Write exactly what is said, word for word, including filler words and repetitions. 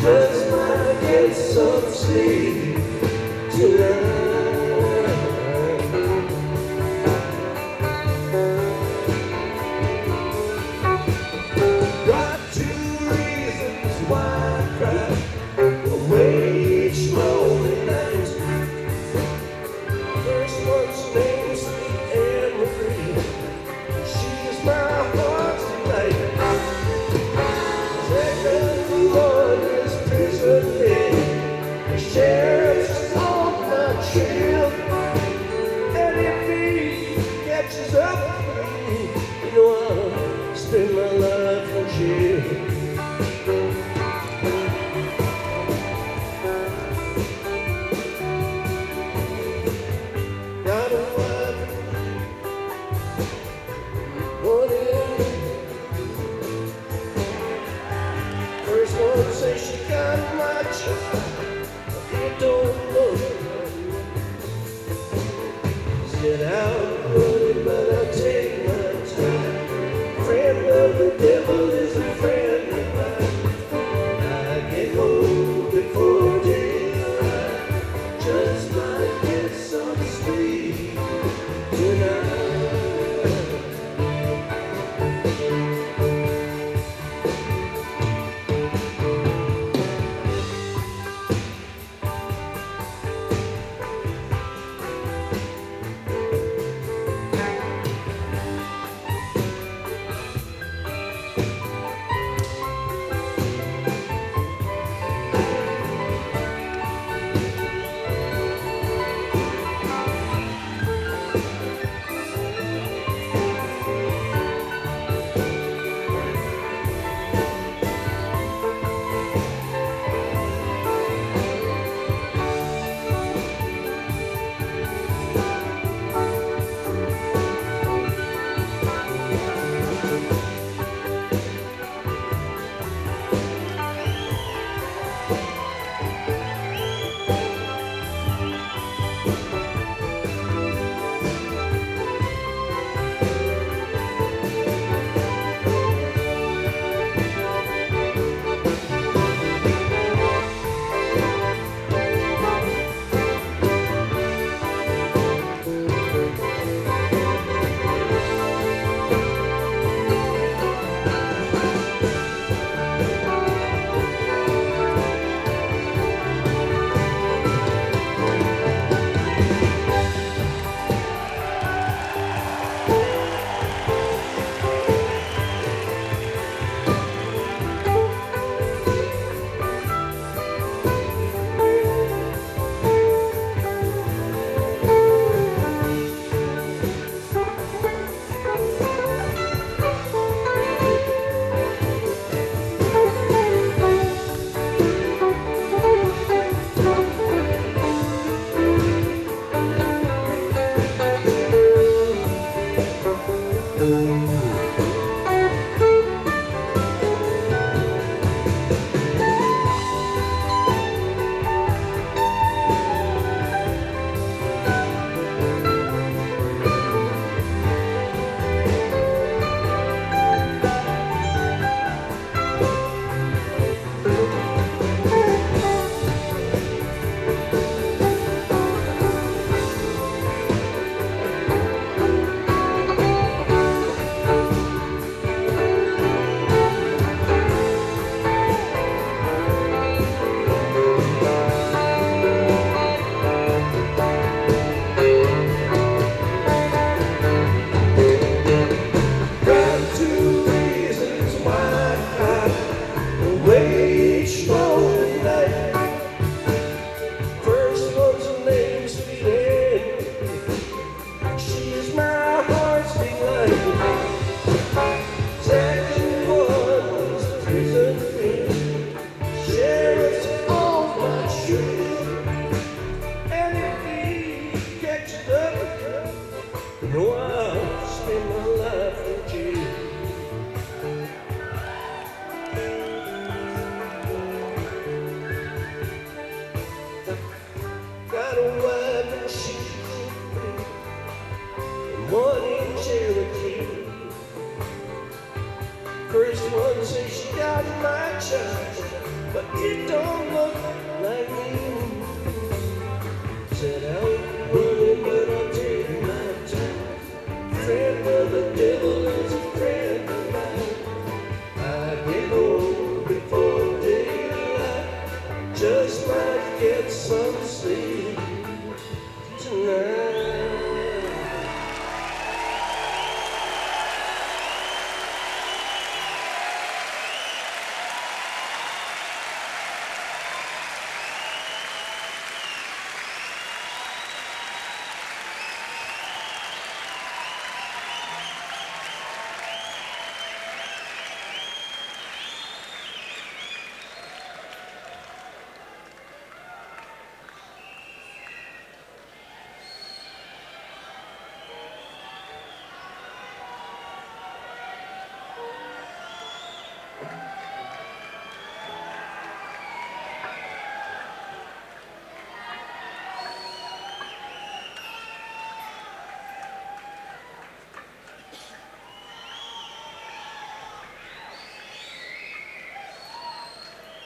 just might get some sleep tonight. Got two reasons why I cry away each lonely night. First one's named Sweet Anne Marie. She's my heart's delight. Second one is Prison Bed. The sheriff's on my trail, and if he catches up with me, you know I'll spend my life in jail. Got a wife, one in. First one say she got my child, it don't look. Said I'm running, but I'll take my time. Friend of the devil is a friend of mine. I get home before daylight, just might get some sleep tonight. First one says she got my child, but It don't look like me. Set out running, but I'll take my time. Friend of the devil is a friend of mine. I get home before daylight, just might get some sleep tonight.